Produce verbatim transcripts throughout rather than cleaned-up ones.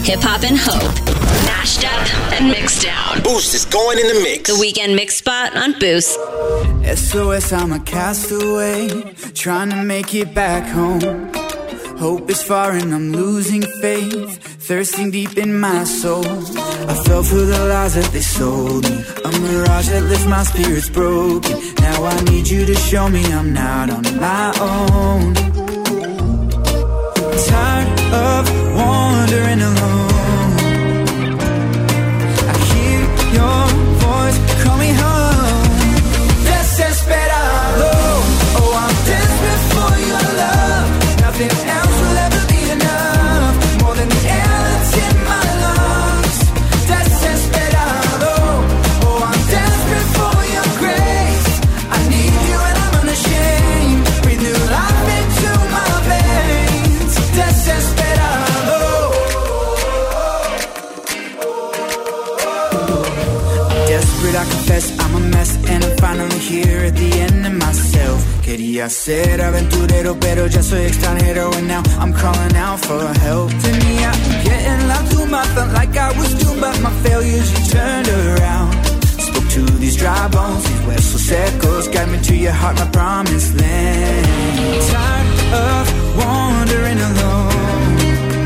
hip-hop and hope. Mashed up and mixed down. Boost is going in the mix. The Weekend Mix Spot on Boost. S O S, I'm a castaway, trying to make it back home. Hope is far and I'm losing faith, thirsting deep in my soul. I fell for the lies that they sold me, a mirage that left my spirits broken. Now I need you to show me I'm not on my own. Tired of wandering alone. I hear your voice call me home. Desesperado, oh I'm desperate for your love. Nothing else will ever be enough, more than the air that's in my lungs. Desesperado, oh I'm desperate for your grace. I need you and I'm unashamed. Breathe new life into my veins. Desesperado. I'm desperate, I confess, I'm a mess, and I'm finally here at the end of myself. Quería ser aventurero, pero ya soy extranjero, and now I'm calling out for help. Tenía que en la tumba, felt like I was doomed, but my failures you turned around. Spoke to these dry bones, these huesos secos, guide me to your heart, my promised land. Tired of wandering alone.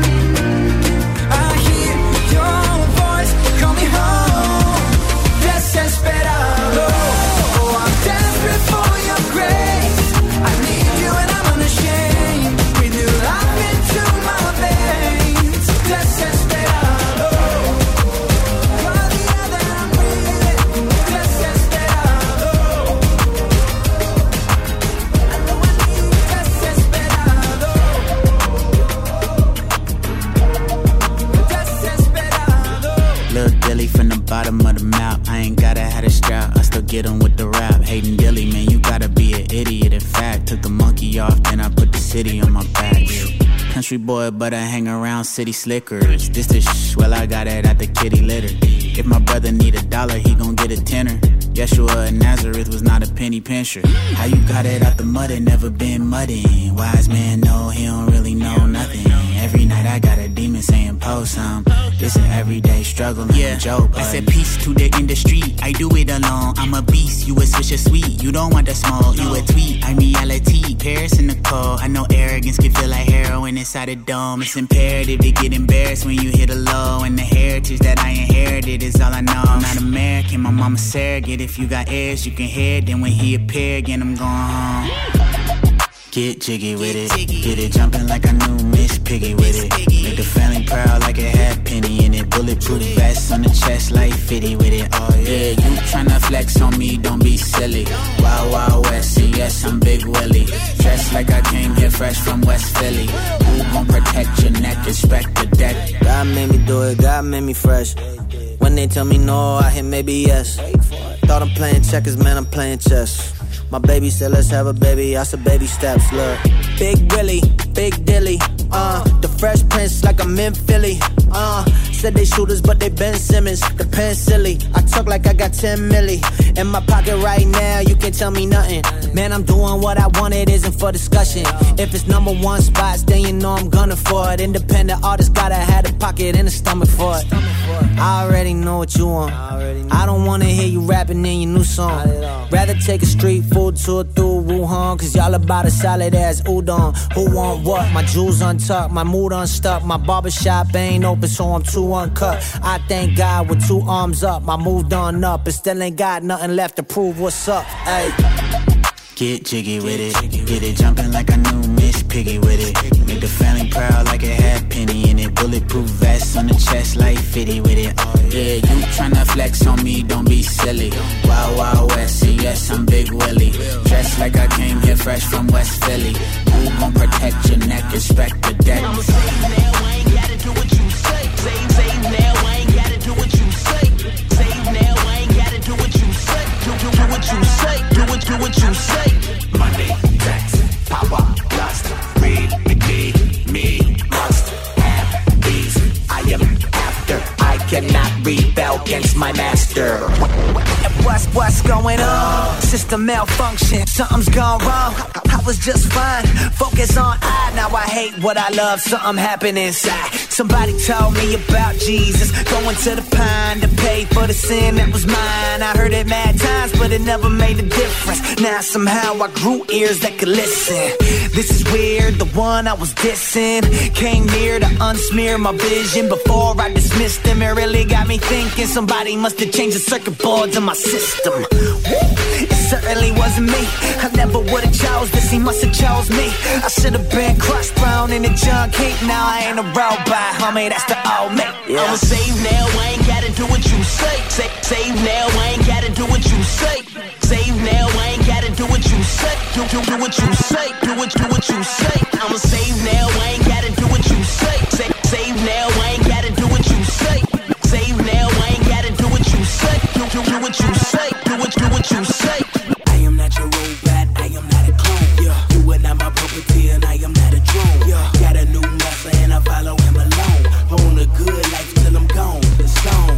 I hear your voice call me home. Desesperado, oh I'm desperate for your grace. I need you and I'm unashamed. Breathe new life into my veins. Desesperado, you're the air that I'm breathing. Desesperado, I know I need you. Desesperado, desesperado. Lil' Dilly from the bottom of the map. I ain't gotta have a strap, I still get 'em with the rap. Hating Dilly, man, you gotta be an idiot. In fact, took the monkey off, then I put the city on my back. Country boy, but I hang around city slickers. This the sh, well, I got it at the kitty litter. If my brother need a dollar, he gon' get a tenner. Yeshua of Nazareth was not a penny pincher. How you got it out the mud and never been mudding? Wise man, no, he don't really know nothing. Every night I got a demon saying post some. It's an everyday struggle, yeah. Joke, I said peace to the industry. I do it alone. I'm a beast. You a swisher sweet. You don't want the smoke. You a tweet. I'm reality. Paris in the cold. I know arrogance can feel like heroin inside a dome. It's imperative to get embarrassed when you hit a low. And the heritage that I inherited is all I know. I'm not American. My mama's surrogate. If you got heirs, you can hear it. Then when he appear again, I'm going home. Get jiggy with it, get it jumping like I knew Miss Piggy with it. Make the family proud like it had penny in it. Bulletproof vest on the chest like fifty with it. Oh yeah, you tryna flex on me, don't be silly. Wild Wild West, see yes I'm Big Willie. Dressed like I came here fresh from West Philly. Who gon' protect your neck, respect the deck. God made me do it, God made me fresh. When they tell me no, I hit maybe yes. Thought I'm playing checkers, man, I'm playing chess. My baby said let's have a baby, I said baby steps, look. Big Willie, Big Dilly, uh the Fresh Prince like I'm in Philly, uh said they shooters but they Ben Simmons, the pen silly. I talk like I got ten milli in my pocket right now, you can't tell me nothing. Man, I'm doing what I want, it isn't for discussion. If it's number one spots, then you know I'm gunning for it. Independent artist gotta have a pocket and a stomach for it. I already know what you want, I don't wanna hear you rapping in your new song. Rather take a street food tour through Wuhan, cause y'all about a solid ass udon. Who want what? My jewels untucked, my mood unstuck. My barbershop ain't open, so I'm too uncut. I thank God with two arms up, I moved on up, but still ain't got nothing left to prove what's up. Ay. Get jiggy with it, get it jumping like I knew Miss Piggy with it. Make the family proud like it had penny in it. Bulletproof vest on the chest like fifty with it. Oh yeah, you tryna flex on me, don't be silly. Wild Wild West, see yes I'm Big Willie. Dressed like I came here fresh from West Philly. Who gon' protect your neck, respect the deck. I'ma say now, I ain't gotta do what you say. Say, say now, I ain't gotta do what you say. Say now, I ain't gotta do what you say. Do, do, do what you say, do what, do what you say. Money, tax, power, lust, greed, McGee, me, must have these. I am after, I cannot rebel against my master. What's, what's going on? System malfunction, something's gone wrong. I was just fine. Focus on I, now I hate what I love. Something happened inside. Somebody told me about Jesus going to the pine to pay for the sin that was mine. I heard it mad times, but it never made a difference. Now somehow I grew ears that could listen. This is weird, the one I was dissing came near to unsmear my vision. Before I dismissed him, it really got me thinking. Somebody must have changed the circuit boards in my system. It certainly wasn't me. I never would have chose this, he must have chose me. I should have been crushed, brown in the junk heap. Now I ain't a robot, homie, that's the old me. Yeah. I'm a save now, I ain't gotta do what you say. Save, save now, I ain't gotta do what you say. Save now, I ain't gotta do what you say. Do, do, do what you say, do what, do what you say. I'm a save now, I ain't gotta do what you say. Save, save now, I ain't gotta do what you say. Save now, I ain't gotta do what you say. Do, do, do what you say, do what, do what you say. I am not your robot, I am not a clone. Yeah. You are not my puppeteer and I am not a drone. Yeah. Got a new master and I follow him alone. On a good life till I'm gone. The song.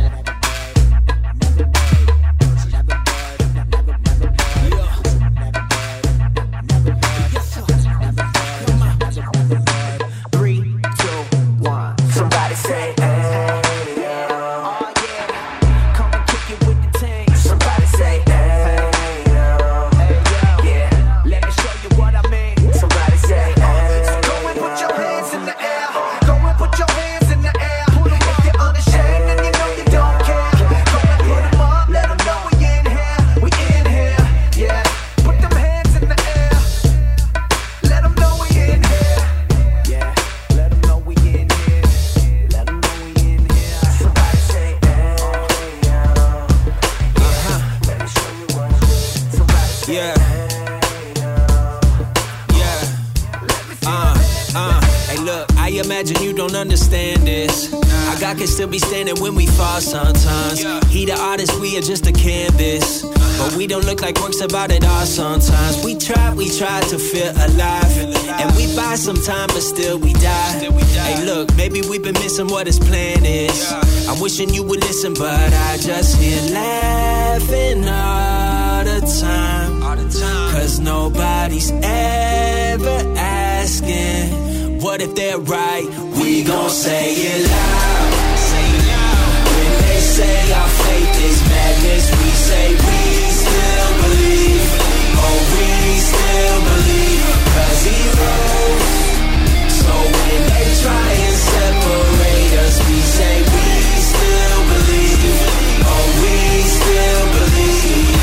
Three, two, one. Somebody say, hey, yeah. Oh yeah. Come and kick it with the team. Somebody say, hey, yeah. Yeah. Let me show you what I mean. Somebody say, hey. So go and put your hands in the air. Go and put your hands in the air. If you're unashamed and you know you don't care, go and put them up. Let them know we in here. We in here. Yeah. Put them hands in the air. Let them know we in here. Yeah. Let them know we in here. Let them know we in here. Somebody say, hey, yeah. Uh-huh. Let me show you what I mean. Somebody say, Yeah. hey, yeah. Yeah. Uh, uh. Hey, look, I imagine you don't understand this. Our God can still be standing when we fall sometimes. He the artist, we are just a canvas. But we don't look like works about it all sometimes. We try, we try to feel alive. And we buy some time, but still we die. Hey, look, maybe we've been missing what his plan is. I'm wishing you would listen, but I just hear laughing all the time. Cause nobody's ever asking, what if they're right? We gon' say it loud. When they say our faith is madness, we say we still believe. Oh, we still believe. Cause he rose. So when they try and separate us, we say we still believe. Oh, we still believe.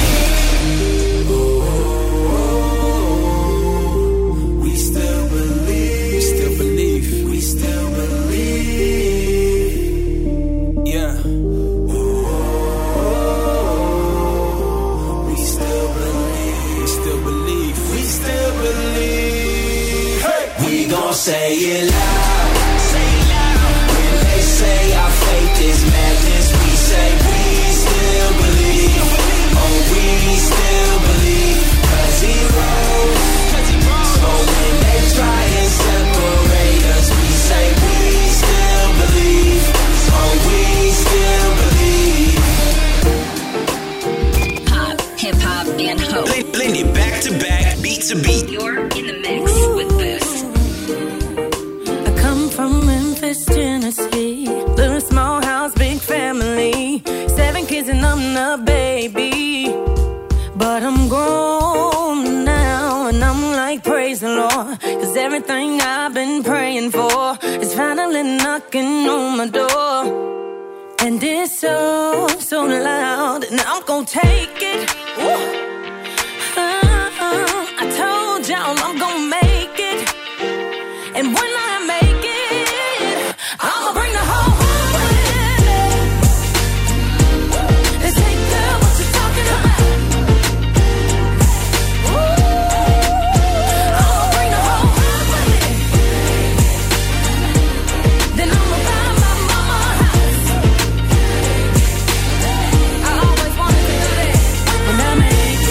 Oh, we still believe. We still believe. We still believe. Yeah. We still believe. We still believe. We still believe. Hey. We gon' say it loud. Say it loud. When they say our faith is madness, we say we still believe. Oh, we still believe. Cause he rose. So when they try and separate us, we say we still believe. Oh, we still believe. Pop, hip hop, and hope. Blend it back to back, beat to beat. You're in the mix with Boost. I come from Memphis, Tennessee. Little small house, big family. Seven kids and I'm the baby. But I'm grown now and I'm like, praise the Lord. Cause everything I've been praying for is finally knocking on my door. And it's so, so loud. And I'm gonna take it. Woo. Uh, I told y'all I'm gonna make it. And when I make it, I'ma bring the whole world with me. Let's take care of what you're talking about. Ooh, I'ma bring the whole world with me. Then I'ma buy my mama a house. I always wanted to do that. When I make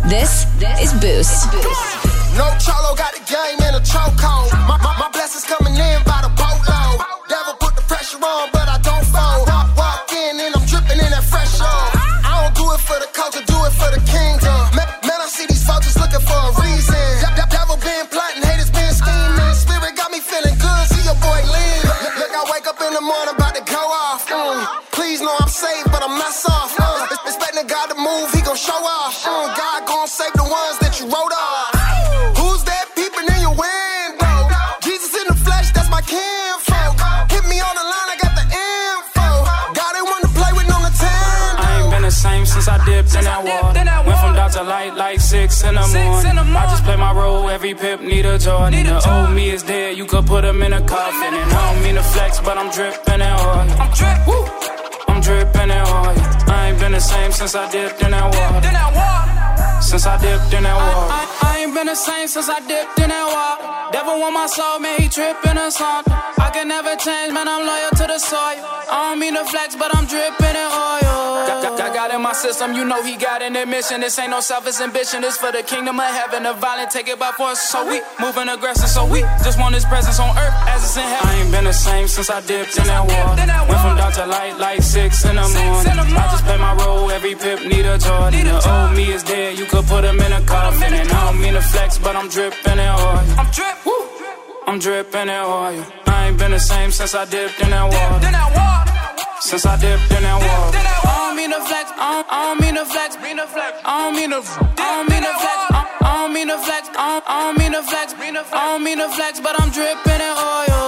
This is Boost. No Cholo got the game in a chokehold. My, my, my blessings coming in by the boatload. Devil put the pressure on, but I don't fold. Walk, walk in and I'm dripping in that fresh oil. I don't do it for the culture, do it for the kingdom. Man, man I see these folks just looking for a reason. The devil been plotting, haters been scheming. Spirit got me feeling good, see your boy lean. Look, look, I wake up in the morning about to go off. Mm. Please know I'm saved, but I'm not soft. Uh, expecting God to move, he gon' show off. Mm. God gon' save the ones that you wrote off. Who's that peeping in your window? Jesus in the flesh, that's my kinfolk. Hit me on the line, I got the info. God ain't want to play with no Nintendo. I ain't been the same since I dipped in that water. Went from dark to light like six in the morning. I just play my role, every pip need a Jordan. The old me is dead, you could put him in a coffin. And I don't mean to flex, but I'm dripping that oil. I'm drip, woo. I'm dripping that oil. I ain't been the same since I dipped in that water. Since I dipped in that water. I, I, I ain't been the same since I dipped in that water. Devil want my soul, man, he tripping or something. I can never change, man, I'm loyal to the soil. I don't mean to flex, but I'm dripping in oil. Got, got, got God in my system, you know he got an admission. This ain't no selfish ambition, this for the kingdom of heaven. The violent take it by force, so we moving aggressive, so we just want his presence on earth as it's in heaven. I ain't been the same since I dipped in that water. Went from dark to light like six in the morning. I just play my role, every pip need a Jordan. The old me is dead, you could put him in a coffin. And I don't mean to flex, but I'm dripping in oil. I'm drip, woo. I'm dripping in oil. I ain't been the same since I dipped in that water. Since I dipped in that water. I don't mean to flex, I don't, I don't mean to flex, mean to flex. I don't mean to, I don't mean to flex, I don't, I don't mean to flex, I don't, I don't mean to flex, I don't mean to flex, but I'm dripping in oil.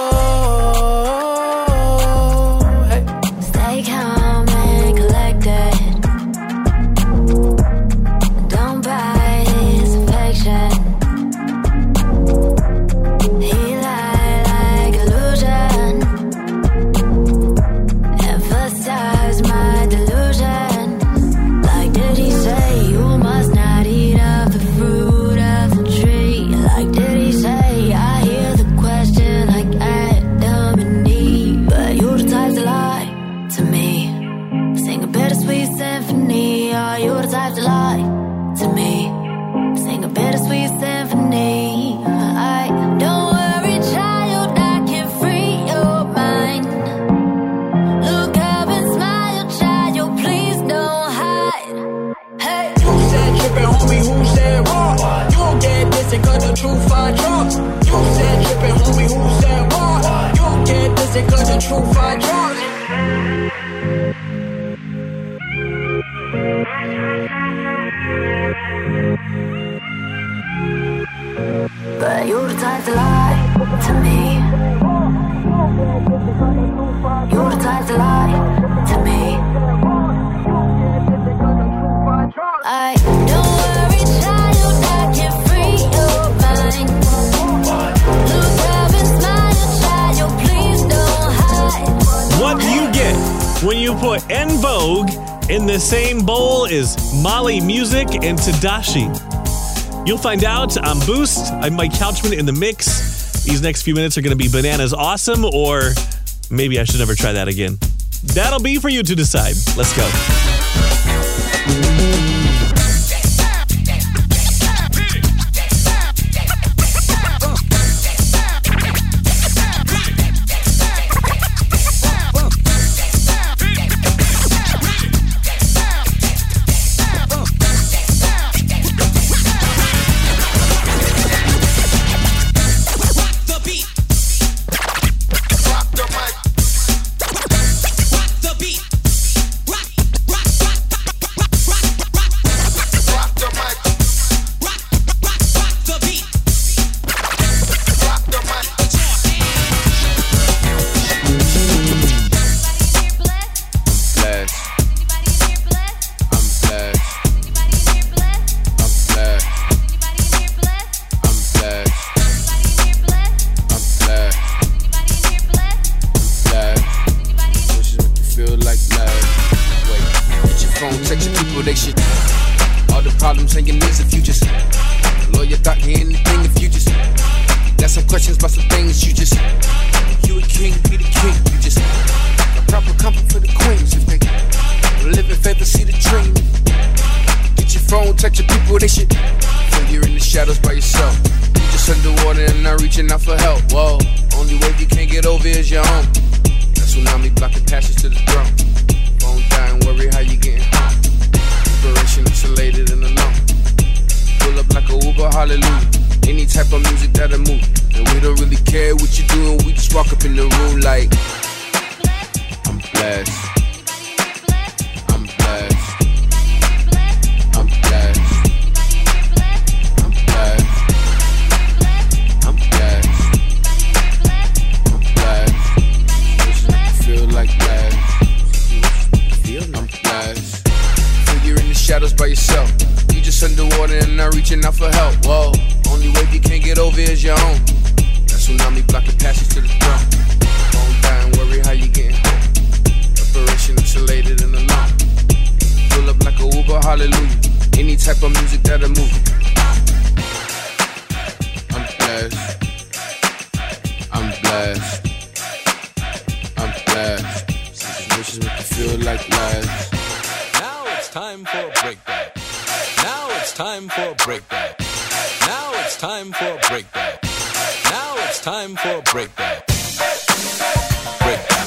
Hey. Stay calm and collected. Don't bite his affection. He lie like illusion. Emphasize my delusion. Like did he say you must not eat of the fruit of the tree? Like did he say I hear the question like Adam and Eve? But you the type to lie to me. Sing a bittersweet symphony. Are you the type to lie to me? Sing a bittersweet symphony. I don't worry, child, I can free your mind. Look up and smile, child, please don't hide. Hey. You said trippin', homie, who said what? You don't get this cause the truth I drop. You said trippin', homie, who said what? You don't get this cause the truth I drop. But you the type to lie to me. You the type to lie to me. I don't worry, child, I can free your mind. Look up and smile, child, please don't hide. What do you get when you put En Vogue in the same bowl as Mali Music and Tadashi? You'll find out on Boost. I'm Mike Couchman in the mix. These next few minutes are going to be bananas awesome, or maybe I should never try that again. That'll be for you to decide. Let's go. phone, text your people, they shit. When you're in the shadows by yourself, you just underwater and not reaching out for help. Whoa, only wave you can't get over is your own. That tsunami blocking passage to the throne. Phone dying, worry how you getting home. Inspiration isolated and alone. Pull up like a Uber, hallelujah. Any type of music that'll move. And we don't really care what you're doing, we just walk up in the room like I'm blessed. I'm blessed. I'm blessed. I'm blessed. I'm blessed. I'm blessed. I feel like blessed. I'm blessed. Feel you're in the shadows by yourself. You just underwater and not reaching out for help. Whoa, only wave you can't get over is your own. That tsunami blocking passage to the throne. Phone dying, worry how you getting home. Operation isolated and alone. Pull up like a Uber, hallelujah. Any type of music that'll move. I'm blessed. I'm blessed. I'm blessed. This is what you feel like last. Now it's time for a breakdown. Now it's time for a breakdown. Now it's time for a breakdown. Now it's time for a breakdown. Breakdown.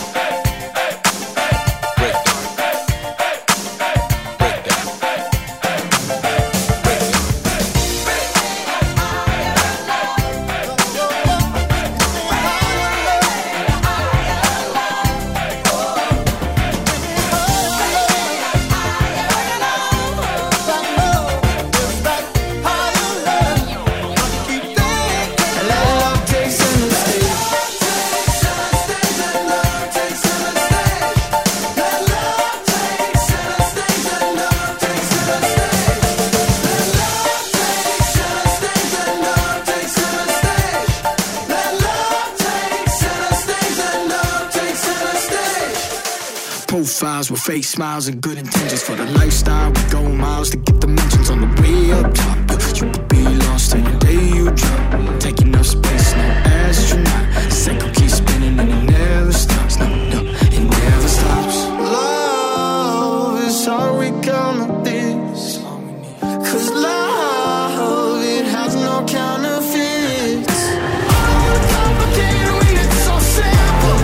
Profiles with fake smiles and good intentions for the lifestyle. We go miles to get the mentions on the way up top. You could be lost in the day you drop. Taking up space, no astronaut. Cycle keeps spinning and it never stops. No, no, it never stops. Love is all we gonna this. Cause love, it has no counterfeits. All complicated when it's so simple.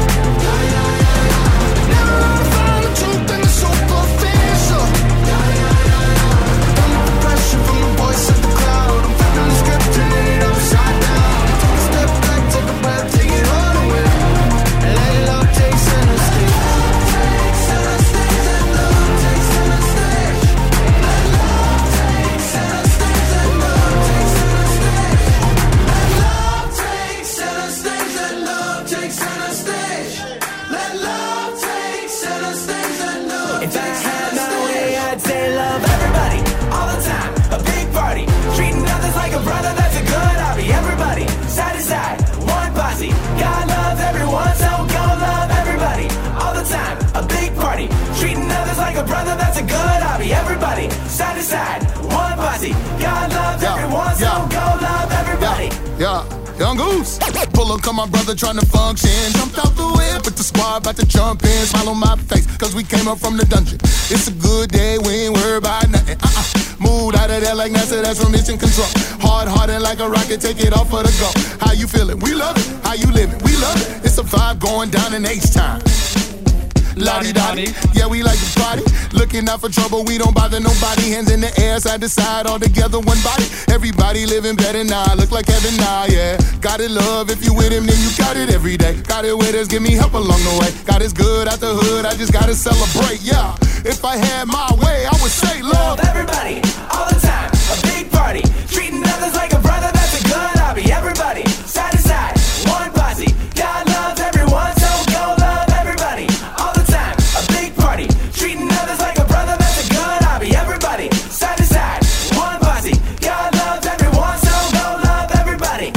Side to side, one posse. God loves yeah, everyone, so yeah, go love everybody. Yeah, yeah. Young Goose. Pull up, come my brother trying to function. Jumped out the whip with the squad about to jump in. Smile on my face, cause we came up from the dungeon. It's a good day, we ain't worried about nothing. Uh-uh. Moved out of there like NASA, that's from mission control. Hard hearted like a rocket, take it off for the go. How you feeling? We love it. How you living? We love it. It's a vibe going down in H-time. Lottie-dottie, yeah, we like to party. Looking out for trouble, we don't bother nobody. Hands in the air, side to side, all together, one body. Everybody living better now, look like heaven now, yeah. Got it, love, if you with him, then you got it every day. Got it with us, give me help along the way. God is good out the hood, I just gotta celebrate, yeah. If I had my way, I would say love everybody, all the time, a big party. Treating others like a brother, that's a good hobby. Everybody, side to side, one posse. God loves everyone, so go love everybody. All the time, a big party. Treating others like a brother, that's a good hobby. Everybody, side to side, one posse. God loves everyone, so go love everybody.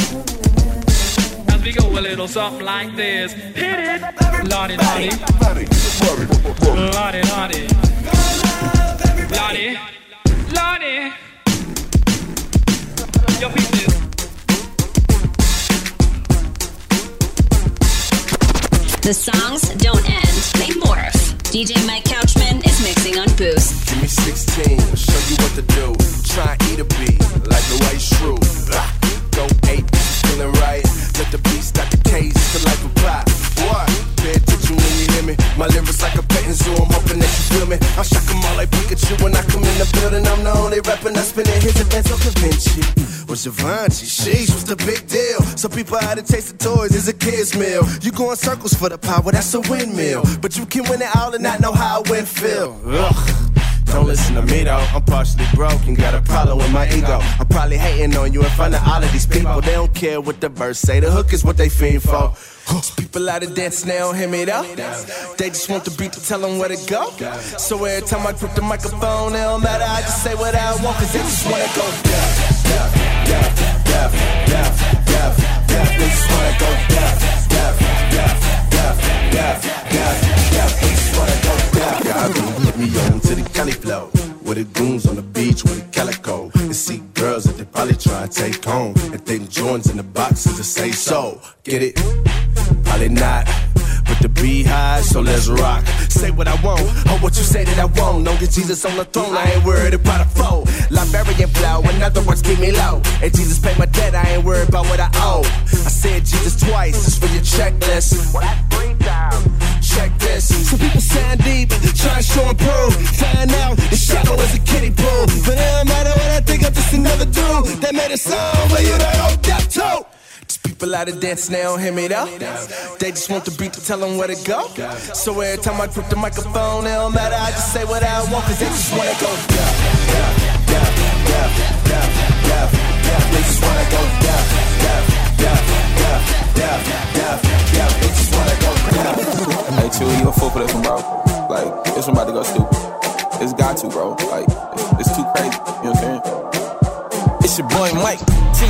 As we go a little something like this. Hit it, Lottie, Lottie. Lottie, Lottie. Lottie, Lottie. Yo, peep this. The songs don't end, they morph. D J Mike Couchman is mixing on Boost. Give me sixteen, I'll show you what to do. like Pikachu. When I come in the building, I'm the only rapper not spinning his events on convention. Was Givenchy, sheesh, what's the big deal? Some people had to taste the toys as a kid's meal. You go in circles for the power, that's a windmill. But you can win it all and not know how it went feel. Ugh. Don't listen to me though, I'm partially broke and got a problem with my ego. I'm probably hating on you in front of all of these people. They don't care what the verse say, the hook is what they fiend for. People out of dance, they don't hear me though. They just want the beat to tell them where to go. So every time I grip the microphone, it don't matter, I just say what I want, cause they just wanna go deaf, deaf, deaf, deaf, deaf, deaf, deaf. They just wanna go deaf, deaf, deaf, deaf, deaf, deaf, deaf. They just wanna go deaf. God, put me on to the Cali flow, with the goons on the beach with the calico. And see girls that they probably try and take home, and think Jordans in the boxes to say so. Get it? Probably not, but the beehive, so let's rock. Say what I want, or what you say that I won't. Don't get Jesus on the throne, I ain't worried about a foe. Liberian flow, in other words, keep me low. And Jesus paid my debt, I ain't worried about what I owe. I said Jesus twice, just for your checklist. Well, that's three times. Check this. Some people sound deep, try and show and prove. Find out the shadow is a kiddie pool. But it don't matter what I think, I'm just another dude that made a song where you the old death too. These people out of dance, they don't hear me though. They just want the beat to tell them where to go. So every time I grip the microphone, it don't matter, I just say what I want, cause they just wanna go deaf, deaf, deaf, deaf, deaf, deaf, deaf. They just wanna go deaf, deaf, deaf, deaf, deaf, deaf, deaf. They just wanna go deaf. Hey, Chewy, you a fool for this one, bro. Like, this one about to go stupid. It's got to, bro. Like, it's, it's too crazy. You know what I'm saying? It's your boy Mike T.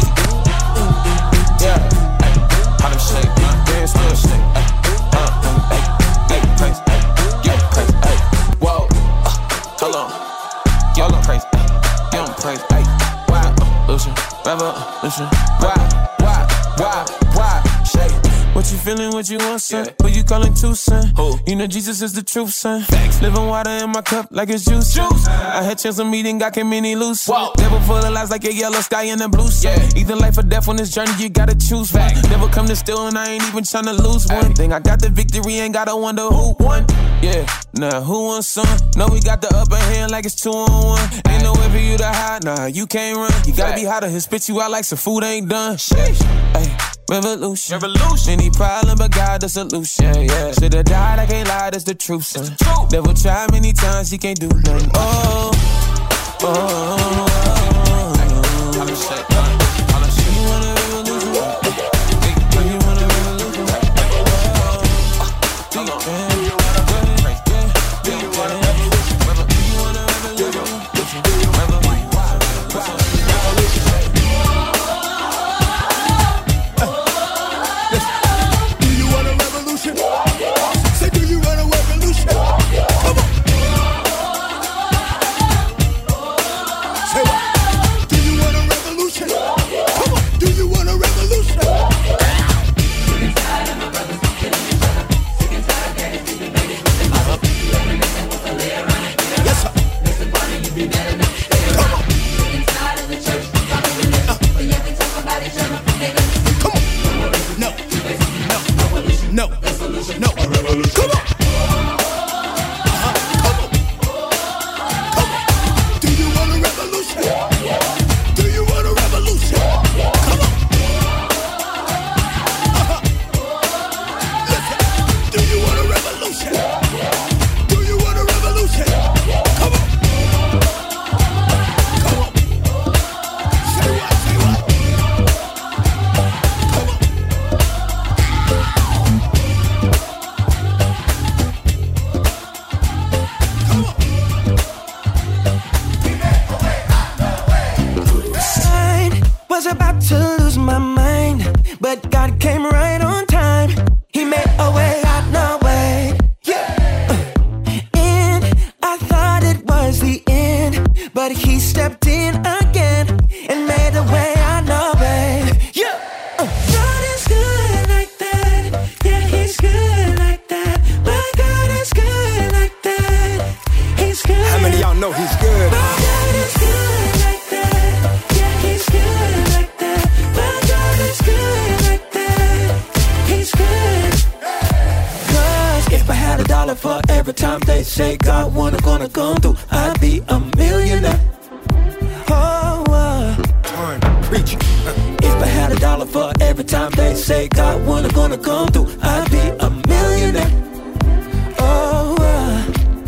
Yeah, ay, how them shake, uh, dance still shake, ay, uh, ay, ay, crazy, ay, get crazy, ay, whoa, uh, hold on, hold on, crazy, ay, get on crazy, ay, why, revolution, revolution, why, why, why, why, shake. What you feeling, what you want, son? Yeah. Who you calling two, son? Who? You know Jesus is the truth, son. Thanks. Living water in my cup like it's juice. Juice. I had chance of meeting, got came many loose. Whoa. Devil full of lies like a yellow sky in the blue sun. Yeah. Either life or death on this journey, you gotta choose. Fact. Never come to steal and I ain't even tryna lose one. Ay. Thing I got the victory, ain't gotta wonder who won. Yeah, nah, who won some? No, we got the upper hand like it's two on one. Ay. Ain't no way for you to hide, nah, you can't run. You gotta Fact. Be hotter, he'll spit you out like some food ain't done. Sheesh. Ay. Revolution. Revolution. Any problem but God the solution, yeah. Should've died, I can't lie, that's the truth, son. The truth. Devil tried many times, he can't do nothing. Oh, oh, oh, oh, oh. How to shake, how to shake. You want a revolution? You want a revolution? Do you want a For every time they they say God wanna gonna come through, I'd be a millionaire. Oh, uh, preach. If I had a dollar for every time they say God wanna gonna come through, I'd be a millionaire. Oh, uh,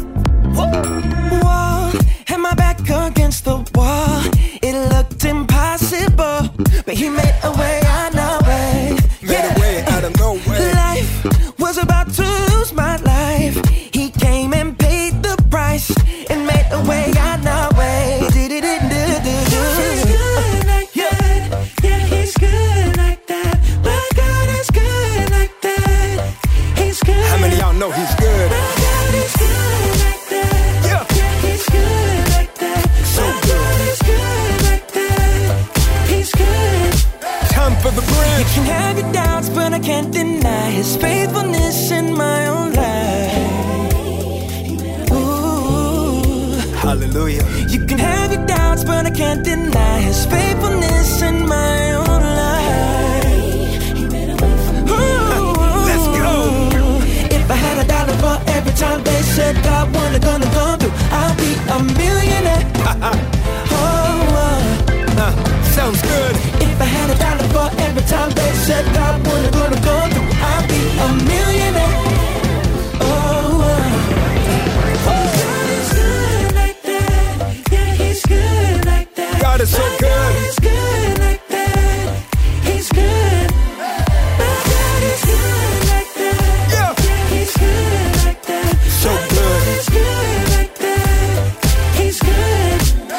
whoa, had my back against the wall. It looked impossible, but he made a way out of no way. Made a way out of no way. Life was about to lose my life. He came and paid the price and made a way out of no way. Did it, did it, did it, did it. He's good like that. Yeah, he's good like that. My God is good like that. He's good. How many of y'all know he's good? My God is good like that. Yeah, yeah, he's good like that. So My good. God is good like that. He's good. Time for the bridge. You can have your doubts, but I can't deny his faithfulness in my own life. Ooh. Hallelujah. You can have your doubts, but I can't deny his faithfulness in my own life. Ooh. Let's go. If I had a dollar for every time they said God wanna gonna come through, I'll be a millionaire. Oh, uh. Uh, sounds good. If I had a dollar for every time they said God wanna gonna come through, I'd be a millionaire. Oh, uh. Oh, God is good like that. Yeah, he's good like that. God is so My good. God is good like that. He's good. My God is good like that. Yeah. Yeah, he's good like that. So My good. God is good like that. He's good.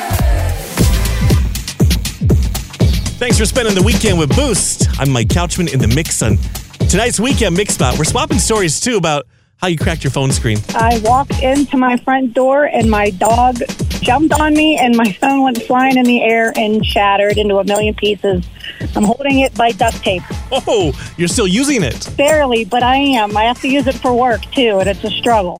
Thanks for spending the weekend with Boost. I'm Mike Couchman in the mix on tonight's Weekend Mix Spot. We're swapping stories, too, about how you cracked your phone screen. I walked into my front door and my dog jumped on me and my phone went flying in the air and shattered into a million pieces. I'm holding it by duct tape. Oh, you're still using it. Barely, but I am. I have to use it for work, too, and it's a struggle.